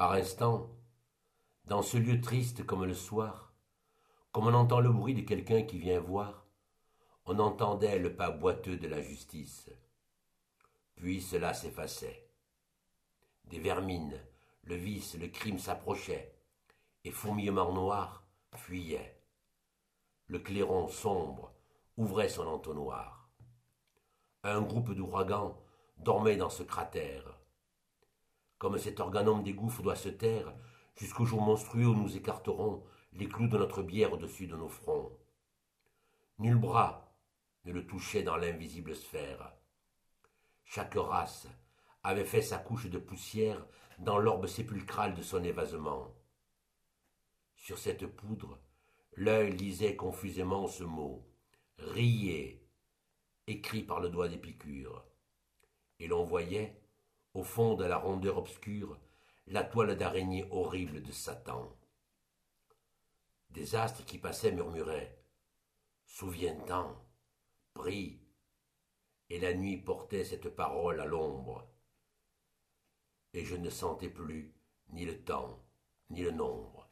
Par instant, dans ce lieu triste comme le soir, comme on entend le bruit de quelqu'un qui vient voir, on entendait le pas boiteux de la justice. Puis cela s'effaçait. Des vermines, le vice, le crime s'approchaient, et fourmillement noir fuyait. Le clairon sombre ouvrait son entonnoir. Un groupe d'ouragans dormait dans ce cratère. Comme cet organome des gouffres doit se taire, jusqu'au jour monstrueux où nous écarterons les clous de notre bière au-dessus de nos fronts. Nul bras ne le touchait dans l'invisible sphère. Chaque race avait fait sa couche de poussière dans l'orbe sépulcral de son évasement. Sur cette poudre, l'œil lisait confusément ce mot « riez », écrit par le doigt d'Épicure. Et l'on voyait, au fond de la rondeur obscure, la toile d'araignée horrible de Satan. Des astres qui passaient murmuraient « Souviens-t'en, prie », et la nuit portait cette parole à l'ombre. Et je ne sentais plus ni le temps, ni le nombre.